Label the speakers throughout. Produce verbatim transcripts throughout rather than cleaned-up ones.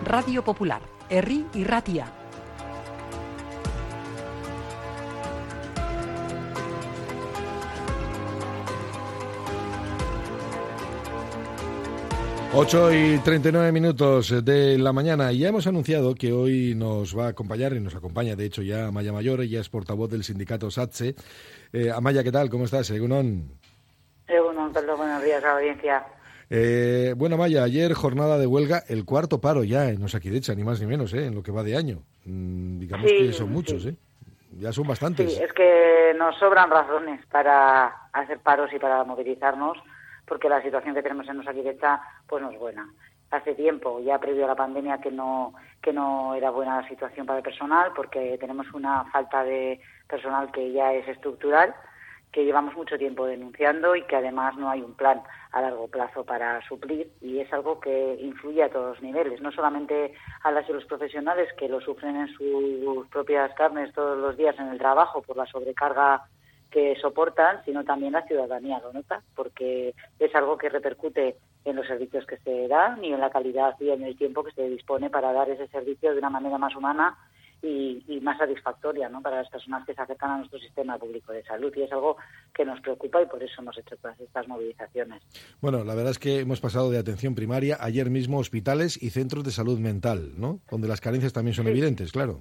Speaker 1: Radio Popular, Herri y Ratia.
Speaker 2: ocho y treinta y nueve minutos de la mañana. Ya hemos anunciado que hoy nos va a acompañar, y nos acompaña de hecho ya Amaia Mayor. Ella es portavoz del sindicato SATSE. Eh, Amaia, ¿qué tal? ¿Cómo estás? Egunon.
Speaker 3: Egunon, perdón, buenos días a la audiencia.
Speaker 2: Eh, bueno, Amaia, ayer jornada de huelga, el cuarto paro ya en Osakidecha, ni más ni menos, ¿eh? En lo que va de año. Mm, digamos sí, que son muchos, sí. ¿eh? Ya son bastantes.
Speaker 3: Sí, es que nos sobran razones para hacer paros y para movilizarnos, porque la situación que tenemos en Osakidecha pues no es buena. Hace tiempo, ya previo a la pandemia, que no que no era buena la situación para el personal, porque tenemos una falta de personal que ya es estructural, que llevamos mucho tiempo denunciando y que además no hay un plan a largo plazo para suplir, y es algo que influye a todos los niveles, no solamente a las y los profesionales que lo sufren en sus propias carnes todos los días en el trabajo por la sobrecarga que soportan, sino también la ciudadanía lo nota, porque es algo que repercute en los servicios que se dan y en la calidad y en el tiempo que se dispone para dar ese servicio de una manera más humana y, y más satisfactoria, ¿no?, para las personas que se acercan a nuestro sistema público de salud, y es algo que nos preocupa y por eso hemos hecho todas estas movilizaciones.
Speaker 2: Bueno, la verdad es que hemos pasado de atención primaria ayer mismo hospitales y centros de salud mental, ¿no?, donde las carencias también son sí. evidentes, claro.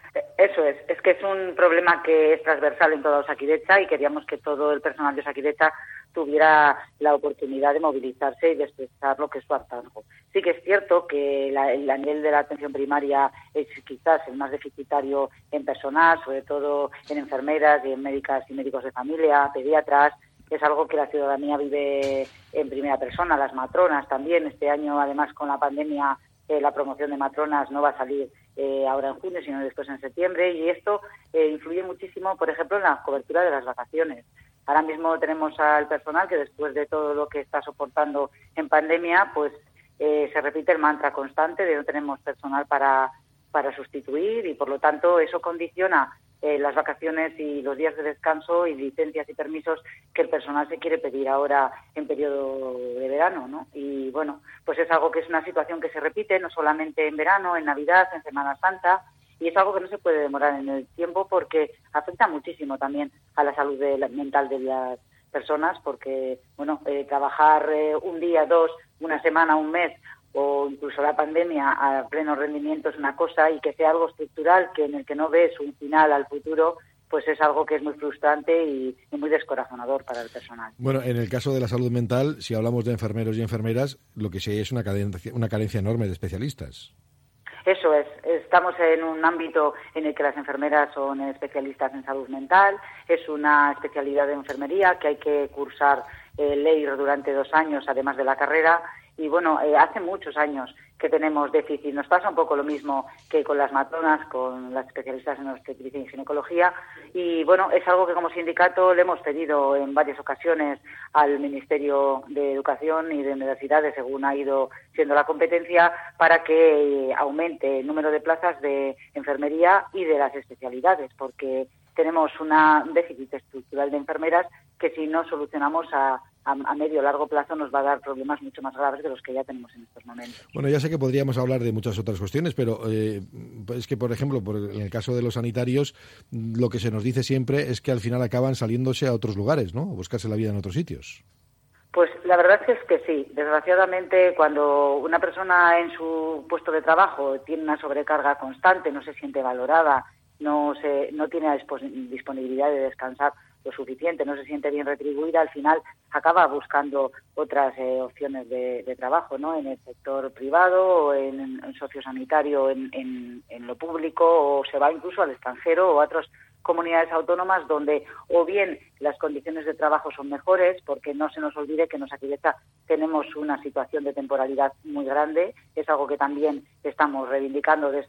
Speaker 3: Eso es, es que es un problema que es transversal en toda Osakidecha y queríamos que todo el personal de Osakidecha tuviera la oportunidad de movilizarse y de expresar lo que es su hartazgo. Sí que es cierto que la, el nivel de la atención primaria es quizás el más deficitario en personal, sobre todo en enfermeras y en médicas y médicos de familia, pediatras. Es algo que la ciudadanía vive en primera persona, las matronas también. Este año, además, con la pandemia, eh, la promoción de matronas no va a salir Eh, ahora en junio, sino después en septiembre, y esto eh, influye muchísimo, por ejemplo, en la cobertura de las vacaciones. Ahora mismo tenemos al personal que, después de todo lo que está soportando en pandemia, pues eh, se repite el mantra constante de no tenemos personal para, para sustituir, y por lo tanto eso condiciona eh, las vacaciones y los días de descanso y licencias y permisos que el personal se quiere pedir ahora en periodo de verano, ¿no? Y bueno, pues es algo que es una situación que se repite no solamente en verano, en Navidad, en Semana Santa, y es algo que no se puede demorar en el tiempo porque afecta muchísimo también a la salud de la, mental de las personas, porque bueno, eh, trabajar eh, un día, dos, una semana, un mes, o incluso la pandemia a pleno rendimiento es una cosa, y que sea algo estructural, que en el que no ves un final al futuro, pues es algo que es muy frustrante y, y muy descorazonador para el personal.
Speaker 2: Bueno, en el caso de la salud mental, si hablamos de enfermeros y enfermeras, lo que sí hay es una carencia, una carencia enorme de especialistas.
Speaker 3: Eso es, estamos en un ámbito en el que las enfermeras son especialistas en salud mental, es una especialidad de enfermería que hay que cursar eh, ley durante dos años, además de la carrera. Y bueno, eh, hace muchos años que tenemos déficit. Nos pasa un poco lo mismo que con las matronas, con las especialistas en obstetricia y ginecología. Y bueno, es algo que como sindicato le hemos pedido en varias ocasiones al Ministerio de Educación y de Universidades, según ha ido siendo la competencia, para que aumente el número de plazas de enfermería y de las especialidades, porque tenemos una, un déficit estructural de enfermeras que, si no solucionamos a a medio o largo plazo, nos va a dar problemas mucho más graves de los que ya tenemos en estos momentos.
Speaker 2: Bueno, ya sé que podríamos hablar de muchas otras cuestiones, pero eh, es que, por ejemplo, por en el caso de los sanitarios, lo que se nos dice siempre es que al final acaban saliéndose a otros lugares, ¿no?, a buscarse la vida en otros sitios.
Speaker 3: Pues la verdad es que sí. Desgraciadamente, cuando una persona en su puesto de trabajo tiene una sobrecarga constante, no se siente valorada, no se no tiene disponibilidad de descansar lo suficiente, no se siente bien retribuida, al final acaba buscando otras eh, opciones de, de trabajo, ¿no?, en el sector privado o en, en sociosanitario, en, en, en lo público, o se va incluso al extranjero o a otras comunidades autónomas donde o bien las condiciones de trabajo son mejores, porque no se nos olvide que en Osakidecha tenemos una situación de temporalidad muy grande, es algo que también estamos reivindicando de estas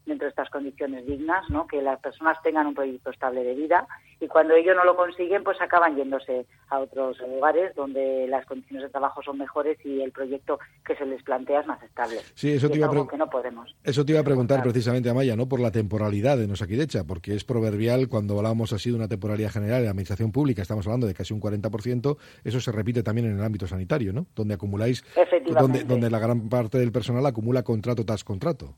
Speaker 3: dentro de estas condiciones dignas, ¿no? Que las personas tengan un proyecto estable de vida, y cuando ellos no lo consiguen, pues acaban yéndose a otros lugares donde las condiciones de trabajo son mejores y el proyecto que se les plantea es más estable.
Speaker 2: Sí, eso te iba a pre-
Speaker 3: que no podemos.
Speaker 2: Eso te iba a preguntar precisamente, Amaia, ¿no? Por la temporalidad de Osakidecha, porque es proverbial cuando hablamos así de una temporalidad general en la administración pública, estamos hablando de casi un cuarenta por ciento, eso se repite también en el ámbito sanitario, ¿no? Donde acumuláis, donde, donde la gran parte del personal acumula contrato tras contrato.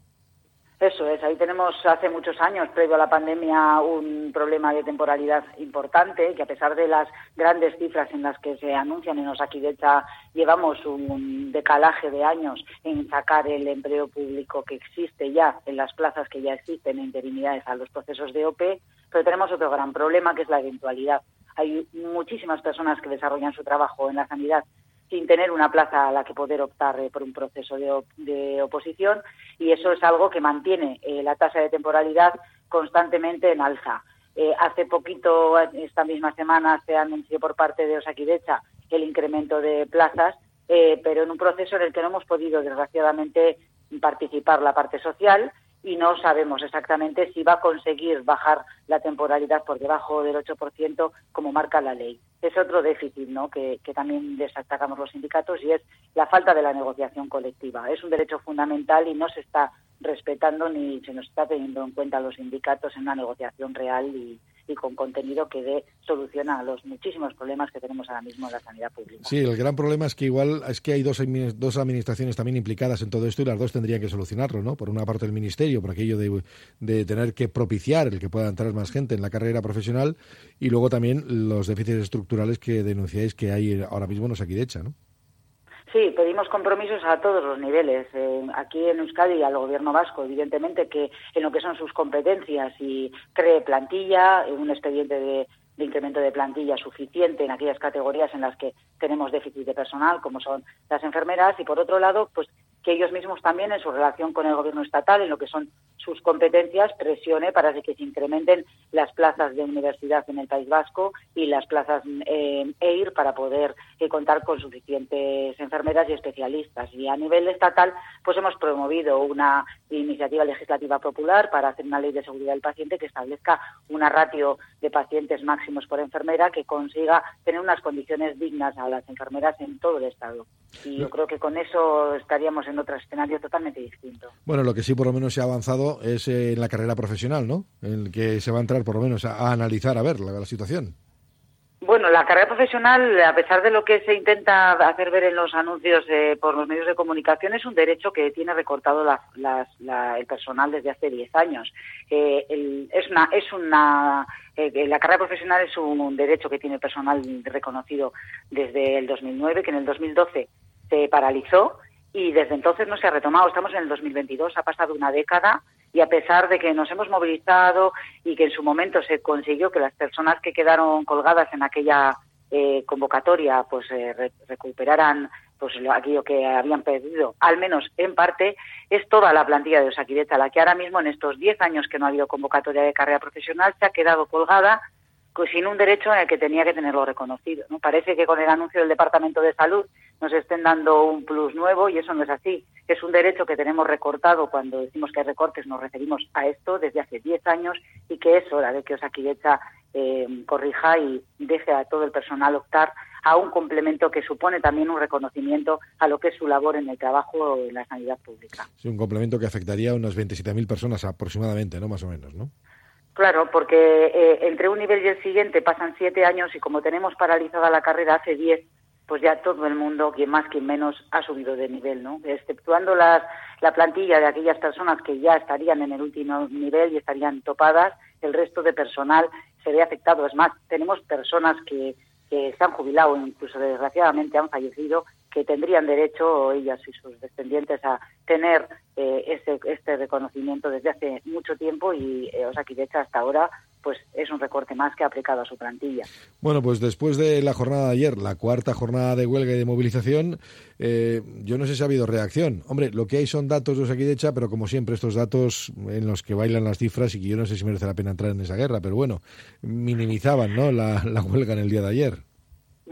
Speaker 3: Eso es, ahí tenemos hace muchos años, previo a la pandemia, un problema de temporalidad importante, que a pesar de las grandes cifras en las que se anuncian en Osakidecha, llevamos un decalaje de años en sacar el empleo público que existe ya, en las plazas que ya existen, en interinidades a los procesos de O P E, pero tenemos otro gran problema, que es la eventualidad. Hay muchísimas personas que desarrollan su trabajo en la sanidad sin tener una plaza a la que poder optar eh, por un proceso de, op- de oposición, y eso es algo que mantiene eh, la tasa de temporalidad constantemente en alza. Eh, hace poquito, esta misma semana, se anunció por parte de Osakidecha el incremento de plazas, eh, pero en un proceso en el que no hemos podido, desgraciadamente, participar la parte social, y no sabemos exactamente si va a conseguir bajar la temporalidad por debajo del ocho por ciento como marca la ley. Es otro déficit, ¿no?, que, que también destacamos los sindicatos, y es la falta de la negociación colectiva. Es un derecho fundamental y no se está respetando ni se nos está teniendo en cuenta a los sindicatos en una negociación real y, y con contenido que dé solución a los muchísimos problemas que tenemos ahora mismo en la sanidad pública.
Speaker 2: Sí, el gran problema es que igual es que hay dos, dos administraciones también implicadas en todo esto, y las dos tendrían que solucionarlo, ¿no? Por una parte el Ministerio, por aquello de, de tener que propiciar el que pueda entrar más gente en la carrera profesional, y luego también los déficits estructurales que denunciáis que hay ahora mismo en Osakidecha, ¿no?
Speaker 3: Sí, pedimos compromisos a todos los niveles. Eh, aquí en Euskadi y al Gobierno vasco, evidentemente, que en lo que son sus competencias y cree plantilla, un expediente de, de incremento de plantilla suficiente en aquellas categorías en las que tenemos déficit de personal, como son las enfermeras, y por otro lado, pues que ellos mismos también en su relación con el Gobierno estatal, en lo que son sus competencias, presione para que se incrementen las plazas de universidad en el País Vasco y las plazas eh, E I R para poder eh, contar con suficientes enfermeras y especialistas. Y a nivel estatal, pues hemos promovido una iniciativa legislativa popular para hacer una ley de seguridad del paciente que establezca una ratio de pacientes máximos por enfermera que consiga tener unas condiciones dignas a las enfermeras en todo el Estado. Y yo creo que con eso estaríamos en otro escenario totalmente distinto.
Speaker 2: Bueno, lo que sí por lo menos se ha avanzado es en la carrera profesional, ¿no? En el que se va a entrar por lo menos a, a analizar, a ver la, la situación.
Speaker 3: Bueno, la carrera profesional, a pesar de lo que se intenta hacer ver en los anuncios eh, por los medios de comunicación, es un derecho que tiene recortado la, la, la, el personal desde hace diez años. Eh, el, es una, es una, eh, la carrera profesional es un, un derecho que tiene el personal reconocido desde el dos mil nueve, que en el dos mil doce se paralizó y desde entonces no se ha retomado. Estamos en el dos mil veintidós, ha pasado una década. Y a pesar de que nos hemos movilizado y que en su momento se consiguió que las personas que quedaron colgadas en aquella eh, convocatoria pues eh, re- recuperaran pues aquello que habían perdido, al menos en parte, es toda la plantilla de Osakidecha la que ahora mismo en estos diez años que no ha habido convocatoria de carrera profesional se ha quedado colgada pues sin un derecho en el que tenía que tenerlo reconocido, ¿no? Parece que con el anuncio del Departamento de Salud nos estén dando un plus nuevo y eso no es así. Es un derecho que tenemos recortado. Cuando decimos que hay recortes nos referimos a esto desde hace diez años y que es hora de que Osakidecha eh, corrija y deje a todo el personal optar a un complemento que supone también un reconocimiento a lo que es su labor en el trabajo en la sanidad pública.
Speaker 2: Sí, un complemento que afectaría a unas veintisiete mil personas aproximadamente, ¿no? Más o menos, ¿no?
Speaker 3: Claro, porque eh, entre un nivel y el siguiente pasan siete años y como tenemos paralizada la carrera hace diez, pues ya todo el mundo, quien más, quien menos, ha subido de nivel, ¿no? Exceptuando las, la plantilla de aquellas personas que ya estarían en el último nivel y estarían topadas, el resto de personal se ve afectado. Es más, tenemos personas que, que se han jubilado, incluso desgraciadamente han fallecido, que tendrían derecho, ellas y sus descendientes, a tener eh, este, este reconocimiento desde hace mucho tiempo y eh, Osakidecha hasta ahora pues es un recorte más que ha aplicado a su plantilla.
Speaker 2: Bueno, pues después de la jornada de ayer, la cuarta jornada de huelga y de movilización, eh, yo no sé si ha habido reacción. Hombre, lo que hay son datos de Osakidecha, pero como siempre estos datos en los que bailan las cifras y que yo no sé si merece la pena entrar en esa guerra, pero bueno, minimizaban, ¿no?, la, la huelga en el día de ayer.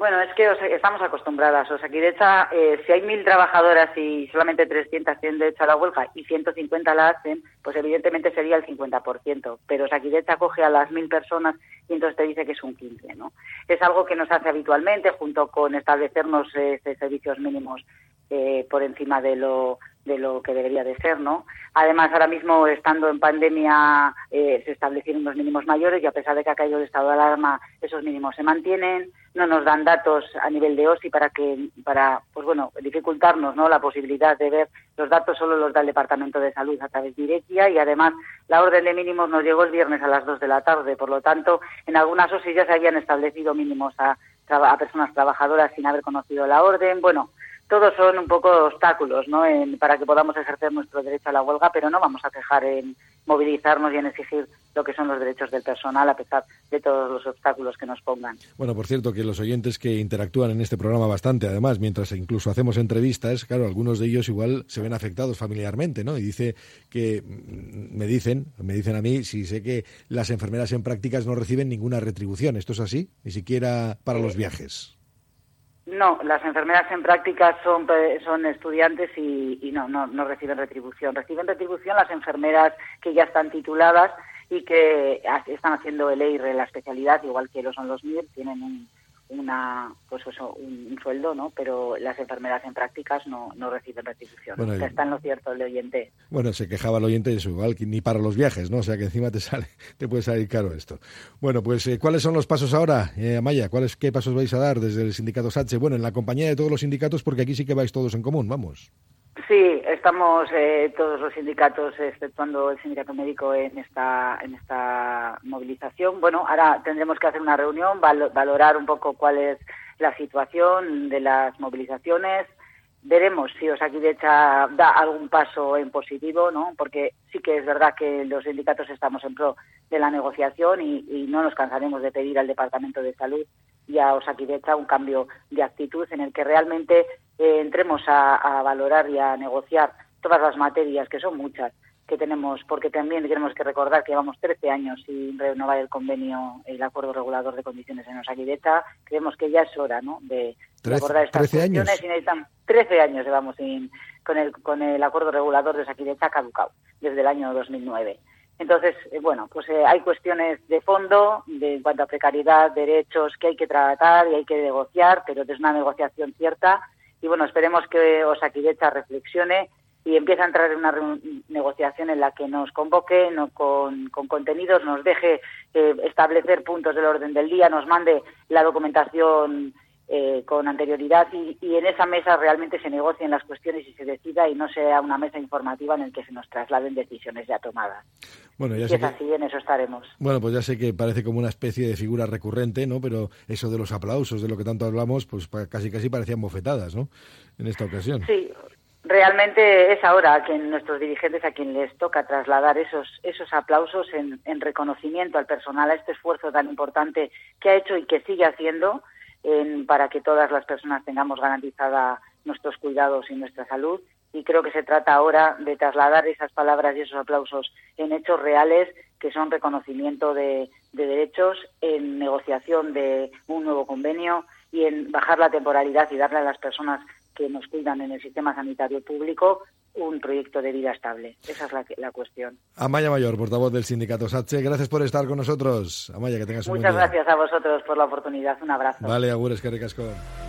Speaker 3: Bueno, es que estamos acostumbradas. Osakidetza, eh, si hay mil trabajadoras y solamente trescientas tienen derecho a la huelga y ciento cincuenta la hacen, pues evidentemente sería el cincuenta por ciento. Pero Osakidetza coge a las mil personas y entonces te dice que es un quince por ciento, ¿no? Es algo que nos hace habitualmente, junto con establecernos eh, servicios mínimos eh, por encima de lo de lo que debería de ser, ¿no? Además, ahora mismo, estando en pandemia, eh, se establecieron unos mínimos mayores y a pesar de que ha caído el estado de alarma, esos mínimos se mantienen. No nos dan datos a nivel de O S I para que, para, pues bueno, dificultarnos, ¿no?, la posibilidad de ver los datos, solo los da el Departamento de Salud a través de Irekia, y además la orden de mínimos nos llegó el viernes a las dos de la tarde. Por lo tanto, en algunas O S I ya se habían establecido mínimos a, a personas trabajadoras sin haber conocido la orden. Bueno, todos son un poco obstáculos, ¿no?, en, para que podamos ejercer nuestro derecho a la huelga, pero no vamos a cejar en movilizarnos y en exigir lo que son los derechos del personal a pesar de todos los obstáculos que nos pongan.
Speaker 2: Bueno, por cierto, que los oyentes que interactúan en este programa bastante, además, mientras incluso hacemos entrevistas, claro, algunos de ellos igual se ven afectados familiarmente, ¿no? Y dice que, me dicen, me dicen a mí, si sé que las enfermeras en prácticas no reciben ninguna retribución. ¿Esto es así? Ni siquiera para los viajes.
Speaker 3: No, las enfermeras en prácticas son son estudiantes y, y no, no no reciben retribución. Reciben retribución las enfermeras que ya están tituladas y que están haciendo el E I R E, la especialidad, igual que lo son los M I R, tienen un, una pues eso, un, un sueldo, ¿no? Pero las enfermeras en prácticas no, no reciben retribución. Bueno, o sea, está en lo cierto el oyente.
Speaker 2: Bueno, se quejaba el oyente de eso, igual que ni para los viajes, ¿no? O sea, que encima te sale, te puede salir caro esto. Bueno, pues eh, ¿cuáles son los pasos ahora, eh, Amaya? ¿Cuáles, qué pasos vais a dar desde el sindicato SATSE? Bueno, en la compañía de todos los sindicatos, porque aquí sí que vais todos en común, vamos.
Speaker 3: Sí, estamos eh, todos los sindicatos, exceptuando el sindicato médico, en esta en esta movilización. Bueno, ahora tendremos que hacer una reunión, val- valorar un poco cuál es la situación de las movilizaciones. Veremos si Osakidetza da algún paso en positivo, ¿no? Porque sí que es verdad que los sindicatos estamos en pro de la negociación y, y no nos cansaremos de pedir al Departamento de Salud y a Osakidetza un cambio de actitud en el que realmente eh, entremos a, a valorar y a negociar todas las materias, que son muchas, que tenemos, porque también tenemos que recordar que llevamos trece años sin renovar el convenio, el acuerdo regulador de condiciones en Osakidetza. Creemos que ya es hora, ¿no?, de abordar estas cuestiones. Y necesitan trece años llevamos sin, con el con el acuerdo regulador de Osakidetza caducado desde el año dos mil nueve. Entonces, eh, bueno, pues eh, hay cuestiones de fondo de, en cuanto a precariedad, derechos, que hay que tratar y hay que negociar, pero es una negociación cierta. Y bueno, esperemos que Osakidetza reflexione y empiece a entrar en una re- negociación en la que nos convoque, no, con, con contenidos, nos deje eh, establecer puntos del orden del día, nos mande la documentación eh, con anterioridad y, y en esa mesa realmente se negocien las cuestiones y se decida y no sea una mesa informativa en la que se nos trasladen decisiones ya tomadas.
Speaker 2: Bueno, ya
Speaker 3: si
Speaker 2: sé
Speaker 3: es
Speaker 2: que...
Speaker 3: así, en eso estaremos.
Speaker 2: Bueno, pues ya sé que parece como una especie de figura recurrente, ¿no? Pero eso de los aplausos, de lo que tanto hablamos, pues casi casi parecían bofetadas, ¿no?, en esta ocasión.
Speaker 3: Sí, realmente es ahora a quien nuestros dirigentes, a quien les toca trasladar esos esos aplausos en, en reconocimiento al personal, a este esfuerzo tan importante que ha hecho y que sigue haciendo en, para que todas las personas tengamos garantizada nuestros cuidados y nuestra salud. Y creo que se trata ahora de trasladar esas palabras y esos aplausos en hechos reales, que son reconocimiento de, de derechos, en negociación de un nuevo convenio y en bajar la temporalidad y darle a las personas que nos cuidan en el sistema sanitario público un proyecto de vida estable. Esa es la, la cuestión.
Speaker 2: Amaya Mayor, portavoz del sindicato SATSE, gracias por estar con nosotros. Amaya, que tengas un buen día.
Speaker 3: Muchas gracias a vosotros por la oportunidad. Un abrazo.
Speaker 2: Vale, agur, eskerrik asko.